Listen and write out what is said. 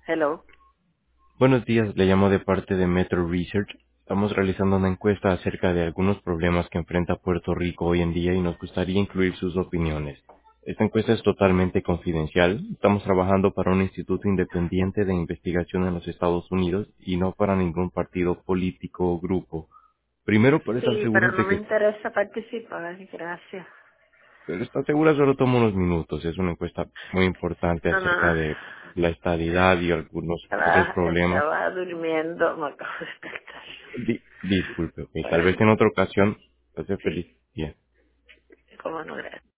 Hello. Buenos días, le llamo de parte de Metro Research. Estamos realizando una encuesta acerca de algunos problemas que enfrenta Puerto Rico hoy en día y nos gustaría incluir sus opiniones. Esta encuesta es totalmente confidencial. Estamos trabajando para un instituto independiente de investigación en los Estados Unidos y no para ningún partido político o grupo. Primero, para estar Sí, pero seguros no de me que... interesa participar, gracias. Pero está segura, solo toma unos minutos. Es una encuesta muy importante No, acerca no, de la estadidad y algunos otros estaba, problemas. estaba durmiendo, me acabo de despertar. Disculpe, ok. Tal vez Bueno, en otra ocasión, entonces feliz sí, día. cómo no, gracias.